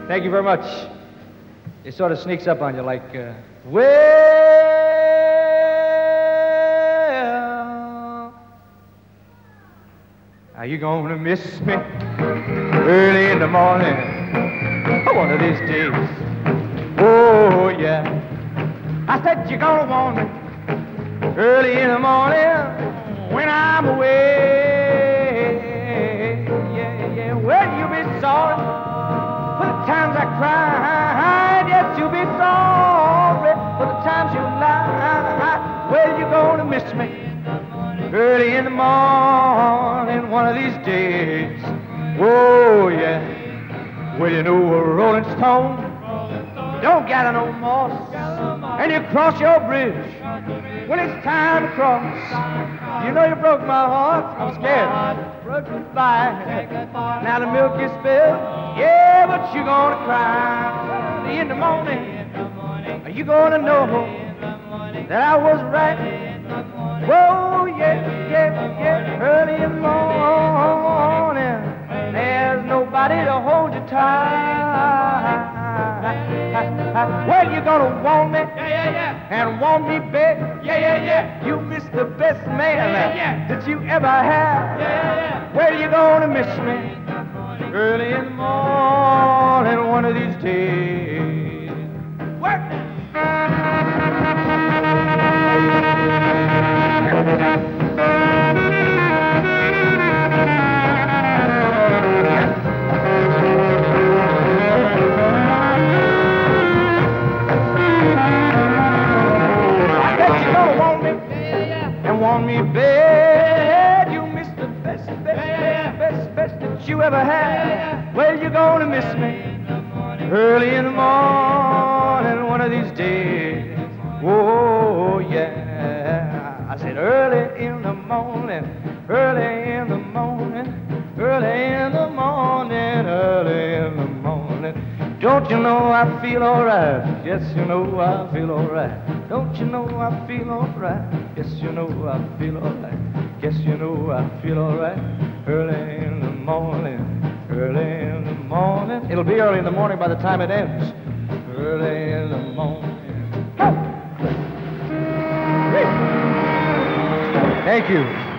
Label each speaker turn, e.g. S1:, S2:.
S1: Thank you very much. It sort of sneaks up on you like, well, are you gonna miss me early in the morning? One of these days. Oh, yeah. I said you're gonna want me early in the morning when I'm away. Yeah, yeah. Well, you'll be sorry for the times I cried. Yes, you'll be sorry for the times you lied. Well, you're gonna miss me early in the morning one of these days. Oh, yeah. Well, you know a rolling stone don't gather no moss, and you cross your bridge when it's time to cross. You know you broke my heart. I'm scared. Broke goodbye. Now the milk is spilled. Yeah, but you're gonna cry in the morning. Are you gonna know that I was right? Whoa, yeah, yeah, yeah. Early in the morning, there's nobody to hold you tight. Well, you're gonna want me, and want me big. You miss the best man that you ever had. Well, you're gonna miss me early in the morning one of these days. Work. Want me bad, you miss the best that you ever had. Well, you're gonna miss me early in the morning one of these days. Oh, yeah. I said early in the morning, early in the morning, early in the morning, early in the morning. Don't you know I feel alright? Yes, you know I feel alright. Don't you know I feel alright? Yes, you know I feel alright. Yes, you know I feel alright. Early in the morning, early in the morning. It'll be early in the morning by the time it ends. Early in the morning. Thank you.